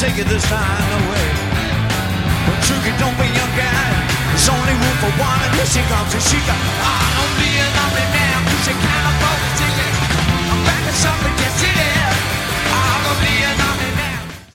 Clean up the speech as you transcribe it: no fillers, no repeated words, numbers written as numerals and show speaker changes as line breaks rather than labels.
take it this time away. But Tricky, don't be young guy. There's only room for one, and here she comes, and she got